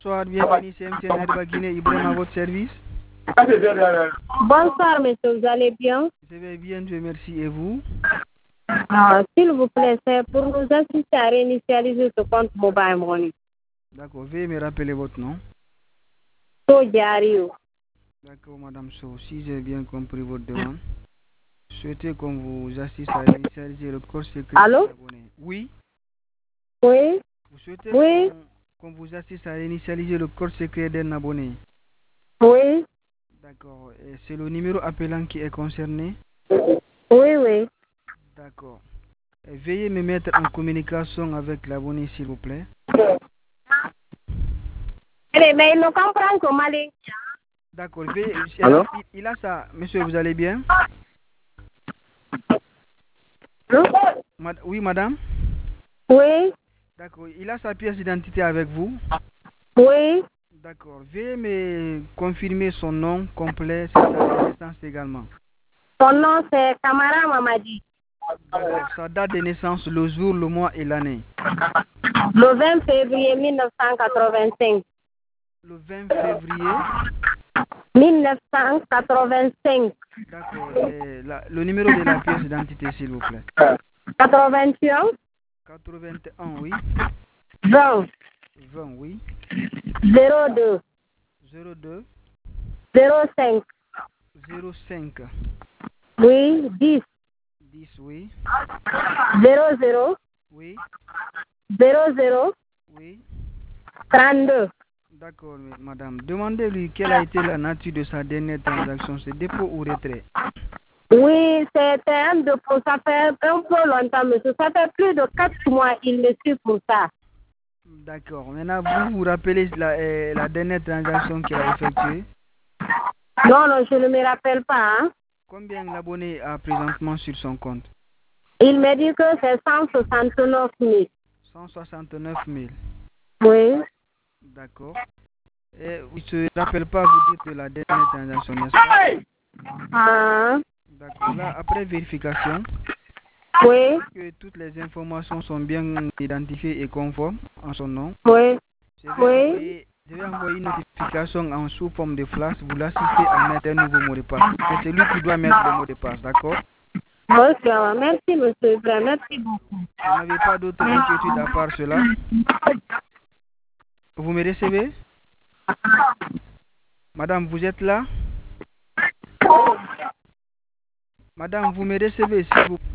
Bonsoir, bienvenue, c'est MTN Airba Guinée, Ibrahim à votre service. Bonsoir, monsieur, vous allez bien? Je vais bien, Dieu merci, et vous? S'il vous plaît, c'est pour nous assister à réinitialiser ce compte Mobile Money. D'accord, veuillez me rappeler votre nom. Sojario. D'accord, Madame So, si j'ai bien compris votre demande, souhaitez qu'on vous assiste à réinitialiser le code secret Allô? des abonnés. Oui, Oui? vous souhaitez Oui? qu'on vous assiste à réinitialiser le code secret d'un abonné. Oui? D'accord, et c'est le numéro appelant qui est concerné. Oui, oui. D'accord. Et veuillez me mettre en communication avec l'abonné, s'il vous plaît. Mais il ne comprend que Mali. D'accord, veuillez, Allô? il a ça. Monsieur, vous allez bien? Oui, madame? Oui? D'accord, il a sa pièce d'identité avec vous? Oui? D'accord, veuillez me confirmer son nom complet, sa date de naissance également. Son nom, c'est Kamara Mamadi. D'accord, sa date de naissance, le jour, le mois et l'année. Le 20 février 1985. Le 20 février. 1985. D'accord, et le numéro de la pièce d'identité, s'il vous plaît. 81. 81, oui. 20. 20, oui. 02. 02 05. 05 Oui, 10. 10, oui. 00. Oui, 00. oui. 32. D'accord, madame. Demandez-lui quelle a été la nature de sa dernière transaction, c'est dépôt ou retrait. Oui, c'était un dépôt. Ça fait un peu longtemps, monsieur. Ça fait plus de 4 mois. Il me suit pour ça. D'accord. Maintenant, vous vous rappelez la dernière transaction qu'il a effectuée? Non, non, je ne me rappelle pas. Hein. Combien l'abonné a présentement sur son compte? Il me dit que c'est 169 000. 169 000. Oui. D'accord. Et il ne se rappelle pas vous dire de la dernière transaction, n'est-ce pas? Ah, D'accord. Là, après vérification, oui. que toutes les informations sont bien identifiées et conformes en son nom, Oui. je vais Oui. envoyer, je vais envoyer une notification en sous forme de flash. Vous l'assistez à mettre un nouveau mot de passe. Et c'est lui qui doit mettre le mot de passe, d'accord? Ok, merci, monsieur Ibrahim. Merci beaucoup. Vous n'avez pas d'autre inquiétude à part cela? Vous me recevez? Madame, vous êtes là? Madame, vous me recevez, s'il vous plaît.